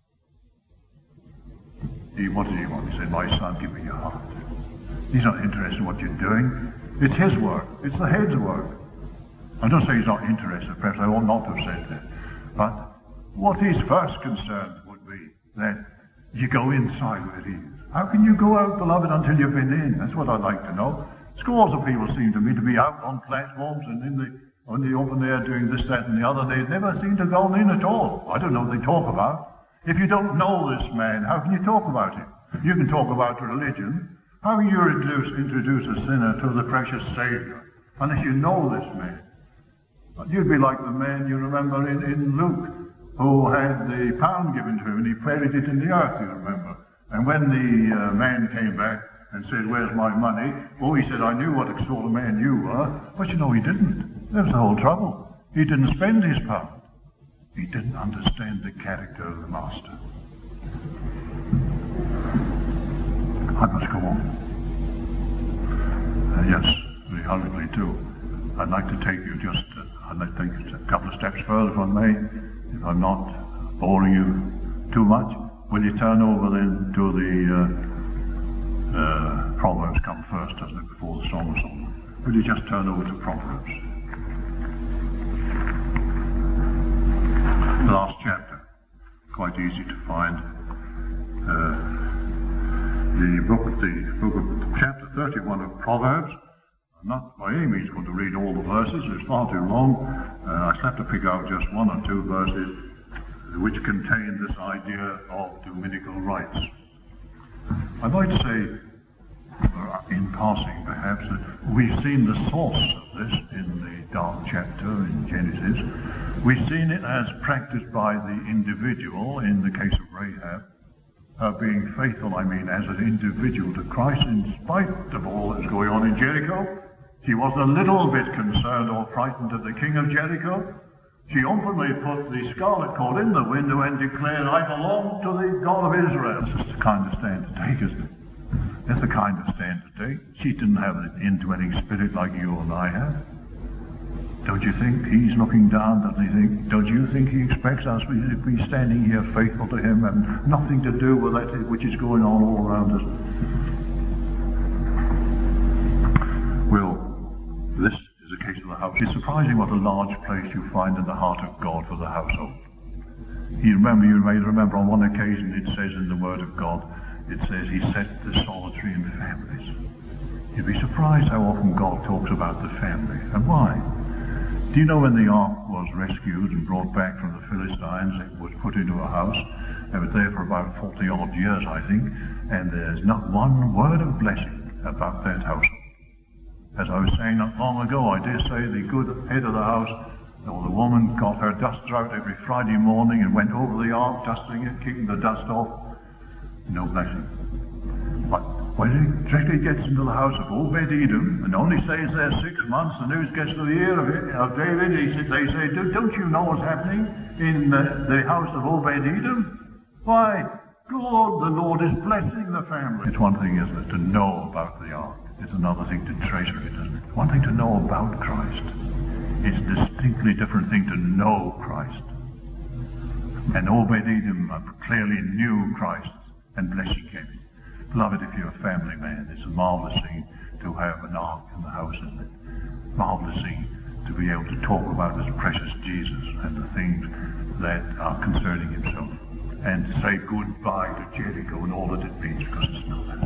He, what did he want? He said, my son, give me your heart. He's not interested in what you're doing. It's his work. It's the head's work. I don't say he's not interested. Perhaps I ought not to have said that. But what his first concern would be that you go inside where he is. How can you go out, beloved, until you've been in? That's what I'd like to know. Scores of people seem to me to be out on platforms and in the on the open air doing this, that, and the other. They never seem to go in at all. I don't know what they talk about. If you don't know this man, how can you talk about him? You can talk about religion. How can you introduce, introduce a sinner to the precious Savior unless you know this man? You'd be like the man you remember in, in Luke who had the pound given to him and he buried it in the earth, you remember. And when the uh, man came back and said, where's my money? Oh, he said, I knew what sort of man you were. But you know, he didn't. That was the whole trouble. He didn't spend his pound. He didn't understand the character of the master. I must go on. Uh, yes, very hurriedly too. I'd like to take you just, uh, I'd like to take you a couple of steps further if I may, if I'm not boring you too much. Will you turn over then to the uh, uh, Proverbs come first, doesn't it, before the Song of Solomon? Will you just turn over to Proverbs? The last chapter, quite easy to find. Uh, the book, the book of chapter thirty-one of Proverbs. I'm not by any means going to read all the verses, it's far too long. Uh, I shall have to pick out just one or two verses which contained this idea of dominical rights. I might say, in passing perhaps, that we've seen the source of this in the dark chapter in Genesis. We've seen it as practiced by the individual in the case of Rahab, her being faithful, I mean, as an individual to Christ in spite of all that's going on in Jericho. She wasn't a little bit concerned or frightened of the king of Jericho. She openly put the scarlet cord in the window and declared, I belong to the God of Israel. This is the kind of stand to take, isn't it? That's the kind of stand to take. She didn't have an indwelling spirit like you and I have. Don't you think he's looking down? Doesn't he think? Don't you think he expects us to be standing here faithful to him and nothing to do with that which is going on all around us? Well, this is a case of the house. It's surprising what a large place you find in the heart of God for the household. You remember, you may remember on one occasion it says in the Word of God, it says he set the solitary in families. You'd be surprised how often God talks about the family. And why? Do you know when the ark was rescued and brought back from the Philistines, it was put into a house. It was there for about forty odd years, I think, and there's not one word of blessing about that household. As I was saying not long ago, I dare say the good head of the house, or the woman, got her duster out every Friday morning and went over the ark, dusting it, keeping the dust off. No blessing. But when he directly gets into the house of Obed-Edom and only stays there six months, the news gets to the ear of, it, of David. He, they say, don't you know what's happening in the, the house of Obed-Edom? Why, God, the Lord is blessing the family. It's one thing, isn't it, to know about the ark. It's another thing to treasure it, isn't it? One thing to know about Christ. It's a distinctly different thing to know Christ. And Obed-Edom clearly knew Christ and blessing him. Beloved, if you're a family man, it's a marvelous thing to have an ark in the house, isn't it? Marvelous thing to be able to talk about this precious Jesus and the things that are concerning himself, and to say goodbye to Jericho and all that it means, because it's not that.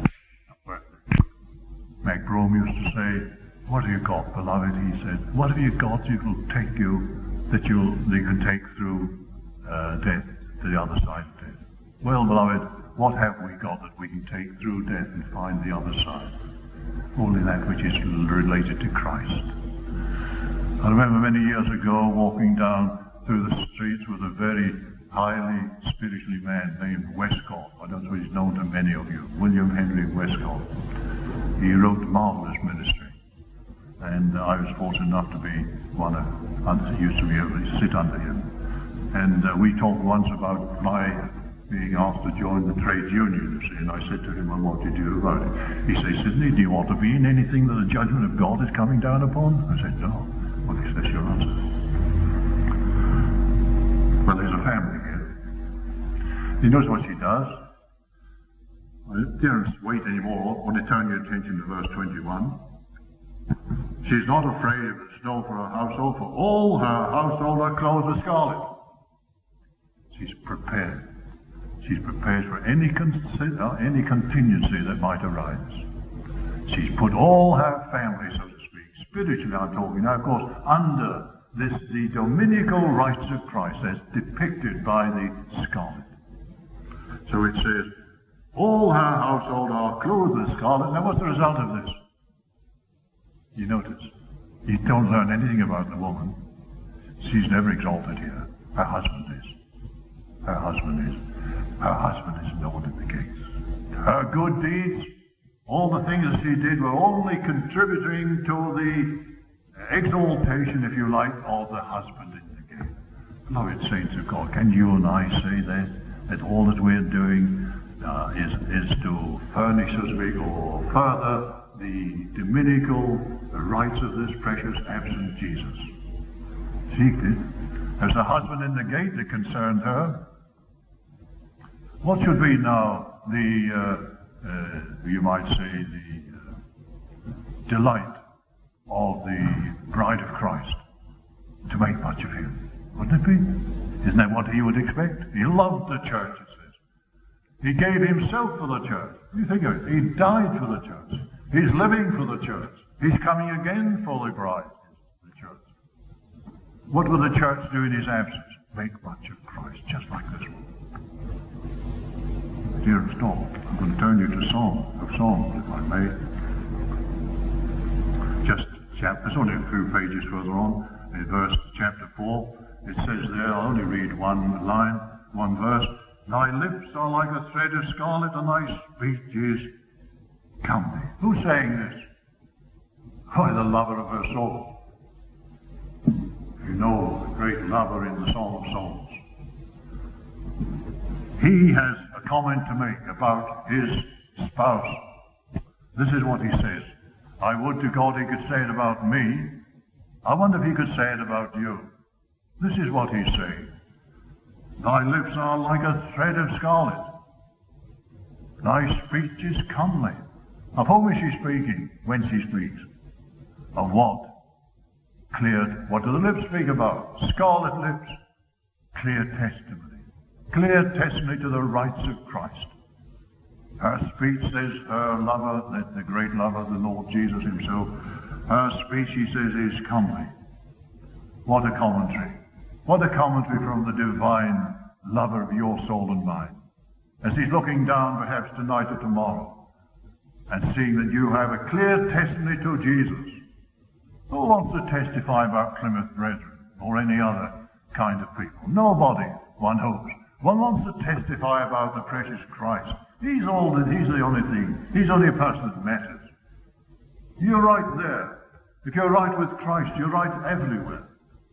Mac Brome used to say, what have you got, beloved? He said, what have you got that will take you, that you'll, that you can take through uh, death to the other side of death? Well, beloved, what have we got that we can take through death and find the other side? Only that which is related to Christ. I remember many years ago walking down through the streets with a very highly spiritually man named Westcott. I don't know if he's known to many of you. William Henry Westcott. He wrote marvelous ministry. And I was fortunate enough to be one of, used to be able to sit under him. And uh, we talked once about my being asked to join the trade union, you see, and I said to him, well, what do you do about it? He said, Sidney, do you want to be in anything that the judgment of God is coming down upon? I said, no. Well, he says, your answer. Well, there's a family here. You notice what she does? Well, don't wait anymore. I want to turn your attention to verse twenty-one. She's not afraid of the snow for her household, for all her household are clothed with scarlet. She's prepared. She's prepared for any, con- uh, any contingency that might arise. She's put all her family, so to speak, spiritually I'm talking now, of course, under this, the dominical rights of Christ as depicted by the scarlet. So it says, all her household are clothed with scarlet. Now what's the result of this? You notice, you don't learn anything about the woman. She's never exalted here. Her husband is. Her husband is. Her husband is known in the case. Her good deeds, all the things that she did, were only contributing to the exaltation, if you like, of the husband in the case. Beloved saints of God, can you and I say that, that all that we're doing uh, is, is to furnish, so to speak, or further the dominical rights of this precious absent Jesus? She did. There's a husband in the gate that concerned her. What should be now the, uh, uh, you might say, the uh, delight of the bride of Christ? To make much of him. Wouldn't it be? Isn't that what he would expect? He loved the church, it says. He gave himself for the church. You think of it. He died for the church. He's living for the church. He's coming again for the bride, the church. What will the church do in his absence? make much of Christ, just like this one. Dear, stop. I'm going to turn you to Song of Songs, if I may. Just chapter, it's only a few pages further on, in verse chapter four. It says there, I'll only read one line, one verse. Thy lips are like a thread of scarlet, and thy speech is comely. Who's saying this? Why, the lover of her soul. You know, the great lover in the Song of Songs. He has a comment to make about his spouse. This is what he says. I would to God he could say it about me. I wonder if he could say it about you. This is what he's saying. Thy lips are like a thread of scarlet. Thy speech is comely. Of whom is she speaking when she speaks? Of what? Clear. What do the lips speak about? Scarlet lips. Clear testimony. Clear testimony to the rights of Christ. Her speech says her lover, that the great lover, the Lord Jesus himself, her speech, he says, is comely. What a commentary. What a commentary from the divine lover of your soul and mine. As he's looking down perhaps tonight or tomorrow and seeing that you have a clear testimony to Jesus. Who wants to testify about Plymouth Brethren or any other kind of people? Nobody, one hopes. One wants to testify about the precious Christ. He's all that, he's the only thing. He's the only person that matters. You're right there. If you're right with Christ, you're right everywhere.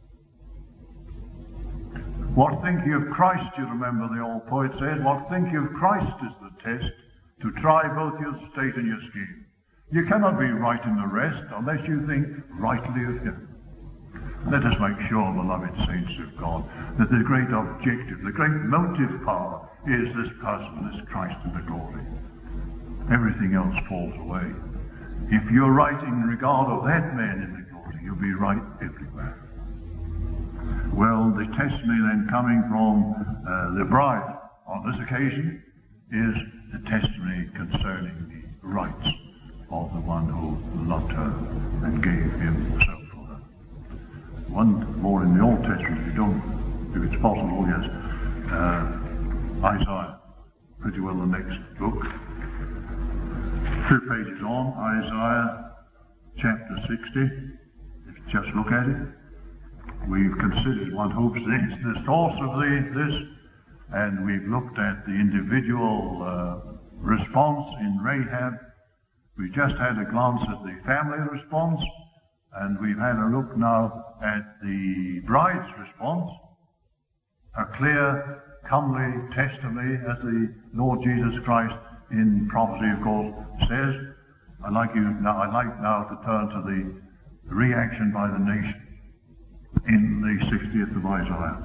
What think you of Christ, you remember the old poet says, what think you of Christ is the test to try both your state and your scheme. You cannot be right in the rest unless you think rightly of him. Let us make sure, beloved saints of God, that the great objective, the great motive power is this person, this Christ in the glory. Everything else falls away. If you're right in regard of that man in the glory, you'll be right everywhere. Well, the testimony then coming from uh, the bride on this occasion is the testimony concerning the rights of the one who loved her and gave himself for her. One more in the Old Testament, if you don't, if it's possible, yes. Uh, Isaiah, pretty well the next book. Two pages on, Isaiah chapter sixty. If you just look at it, we've considered, one hopes, this, the source of the, this, and we've looked at the individual uh, response in Rahab. We just had a glance at the family response, and we've had a look now at the bride's response, a clear, comely testimony, as the Lord Jesus Christ in prophecy, of course, says. I'd like you now. I'd like now to turn to the reaction by the nation in the sixtieth of Isaiah.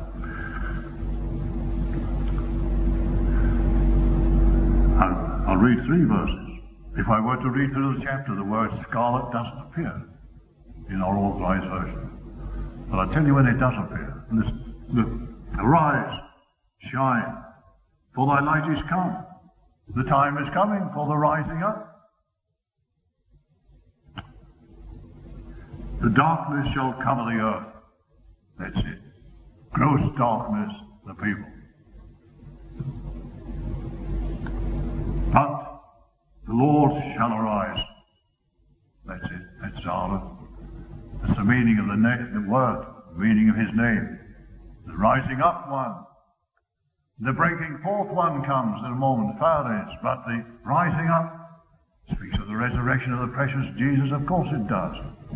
I'll, I'll read three verses. If I were to read through the chapter, the word scarlet doesn't appear in our Authorized Version. But I'll tell you when it does appear. Listen, look. Arise, shine, for thy light is come. The time is coming for the rising up. The darkness shall cover the earth. That's it. Gross darkness, the people. But the Lord shall arise. That's it. That's Zara. That's the meaning of the, na- the word, the meaning of his name. The rising up one. The breaking forth one comes in a moment, Father is. But the rising up speaks of the resurrection of the precious Jesus. Of course it does.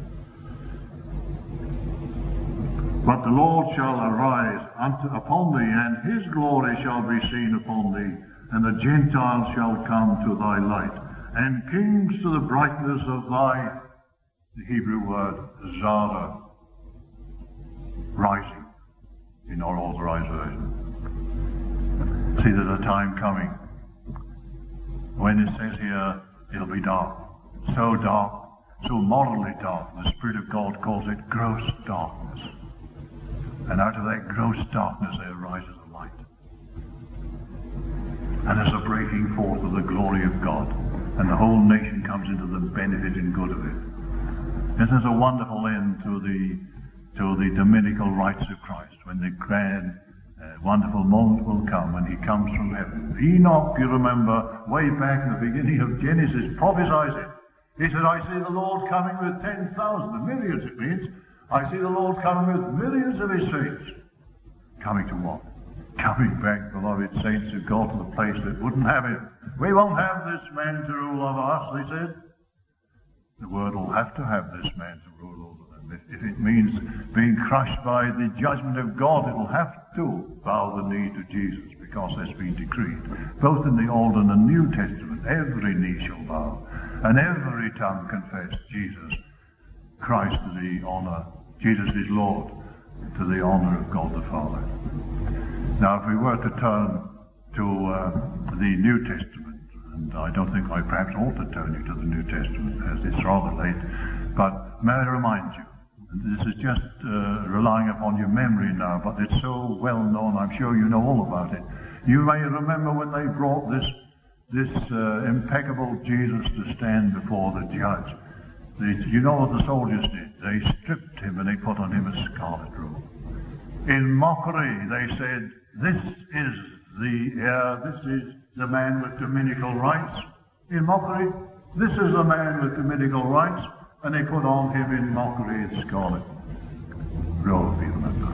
But the Lord shall arise unto, upon thee, and his glory shall be seen upon thee, and the Gentiles shall come to thy light, and kings to the brightness of thy, the Hebrew word, Zara, rising, in our Authorized Version. See, there's a time coming when it says here, it'll be dark, so dark, so morally dark, the Spirit of God calls it gross darkness. And out of that gross darkness there arises a light. And there's a breaking forth of the glory of God. And the whole nation comes into the benefit and good of it. This is a wonderful end to the to the dominical rights of Christ, when the grand A wonderful moment will come when he comes from heaven. Enoch, you remember, way back in the beginning of Genesis, prophesies it. He said, I see the Lord coming with ten thousand, millions it means. I see the Lord coming with millions of his saints. Coming to what? Coming back, beloved saints of God, to the place that wouldn't have him. We won't have this man to rule over us, they said. The world will have to have this man to rule over them. If, if it means being crushed by the judgment of God, it will have to bow the knee to Jesus, because that's been decreed. Both in the Old and the New Testament, every knee shall bow, and every tongue confess Jesus Christ to the honor, Jesus is Lord, to the honor of God the Father. Now, if we were to turn to uh, the New Testament, and I don't think I perhaps ought to turn you to the New Testament, as it's rather late, but may I remind you, and this is just uh, relying upon your memory now, but it's so well known, I'm sure you know all about it. You may remember when they brought this, this uh, impeccable Jesus to stand before the judge. They, you know what the soldiers did? They stripped him and they put on him a scarlet robe. In mockery, they said, this is the uh, this is the man with dominical rights. In mockery, this is the man with dominical rights, and they put on him in mockery a scarlet robe, you remember.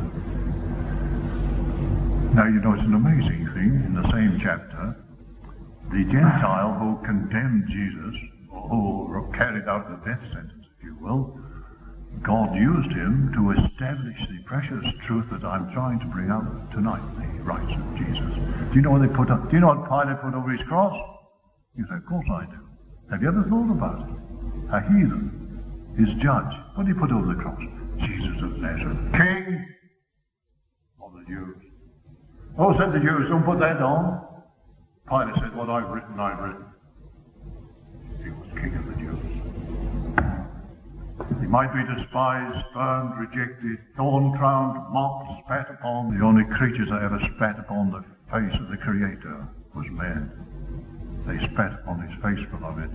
Now you know it's an amazing thing, in the same chapter, the Gentile who condemned Jesus, or who carried out the death sentence, if you will, God used him to establish the precious truth that I'm trying to bring out tonight, the rights of Jesus. Do you know what they put up? Do you know what Pilate put over his cross? You say, of course I do. Have you ever thought about it? A heathen, his judge. What did he put over the cross? Jesus of Nazareth, King of the Jews. Oh, said the Jews, don't put that on. Pilate said, what I've written, I've written. He was King of the Jews. He might be despised, spurned, rejected, thorn-crowned, mocked, spat upon. The only creatures that ever spat upon the face of the Creator was man. They spat upon his face, beloved.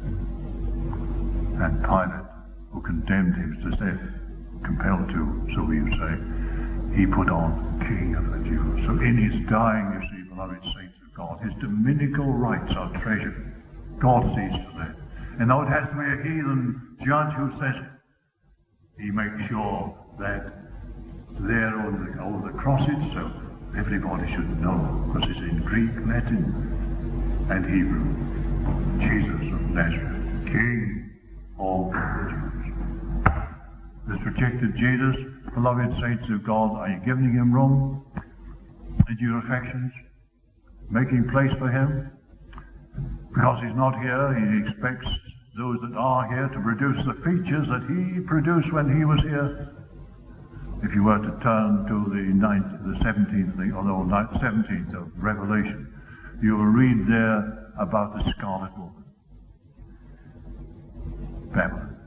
And Pilate, who condemned him to death, compelled to, so we say, he put on King of the Jews. So in his dying, you see, beloved saints of God, his dominical rights are treasured. God sees to that. And though it has to be a heathen judge who says it, he makes sure that there on the, over the cross itself, everybody should know, because it's in Greek, Latin, and Hebrew. Jesus of Nazareth, King of the Jews. This rejected Jesus, beloved saints of God, are you giving him room in your affections? Making place for him? Because he's not here, he expects those that are here to produce the features that he produced when he was here. If you were to turn to the ninth, the seventeenth, or the seventeenth of Revelation, you will read there about the scarlet woman, Babylon.